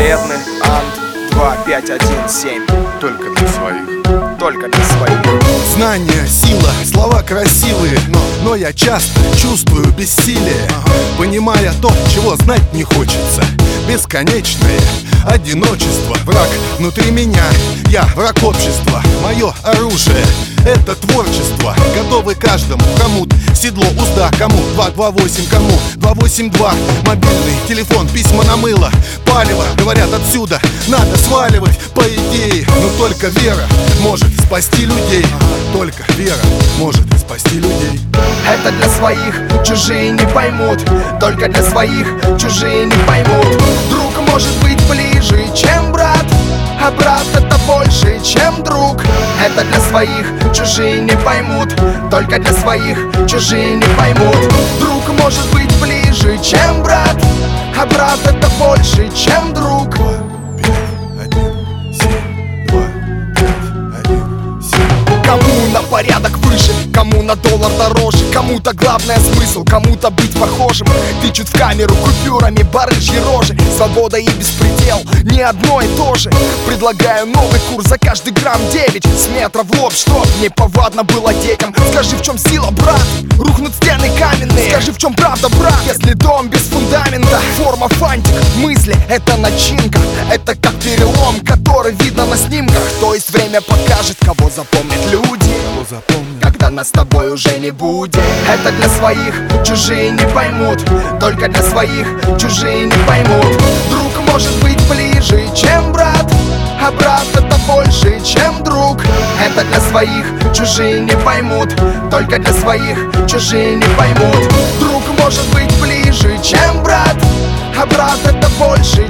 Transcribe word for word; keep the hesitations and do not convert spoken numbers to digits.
Эдны, Ант, два пять один семь. Только для своих. Только для своих. Знание, сила, слова красивые, но, но я часто чувствую бессилие, понимая то, чего знать не хочется. Бесконечное одиночество, враг внутри меня, я враг общества. Мое оружие — это творчество, готовы каждому, кому седло, узда, кому два два восемь, кому два восемь два. Мобильный телефон, письма на мыло, палево, говорят, отсюда надо сваливать, по идее. Но только вера может спасти людей, только вера может спасти людей. Это для своих, чужие не поймут. Только для своих, чужие не поймут. Друг может быть ближе, чем брат, а брат это больше, чем друг. Это для своих, чужие не поймут. Только для своих, чужие не поймут. Друг может быть ближе, чем брат, а брат это больше, чем друг. Кому на порядок выше, кому на доллар дороже. Кому-то главное смысл, кому-то быть похожим. Тычут в камеру купюрами барыжьи рожи. Свобода и беспредел, не одно и то же. Предлагаю новый курс за каждый грамм девять. С метра в лоб, чтоб неповадно было детям. Скажи, в чем сила, брат? Рухнут стены каменные. Скажи, в чем правда, брат? Если дом без фундамента, форма фантик, мысли — это начинка. Это как перелом, который видно на снимках. То есть время покажет, кого запомнят люди, когда нас с тобой уже не будет. Это для своих, чужие не поймут. Только для своих, чужие не поймут. Друг может быть ближе, чем брат, а брат это больше, чем друг. Это для своих, чужие не поймут. Только для своих, чужие не поймут. Друг может быть ближе, чем брат, а брат это больше,